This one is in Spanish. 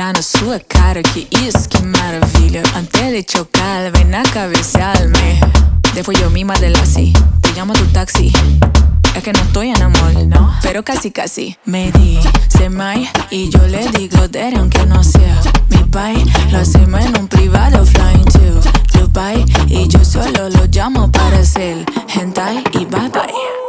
na sua cara, que isso, que maravilha. Antes de chocar, vem a cabecearme. Después yo misma de la sí, te llamo a tu taxi. Es que no estoy en amor, no, pero casi casi. Me dice May y yo le digo Daddy, aunque no sea mi pai. Lo hacemos en un privado, flying to Dubai. Y yo solo lo llamo para hacer hentai y bye bye.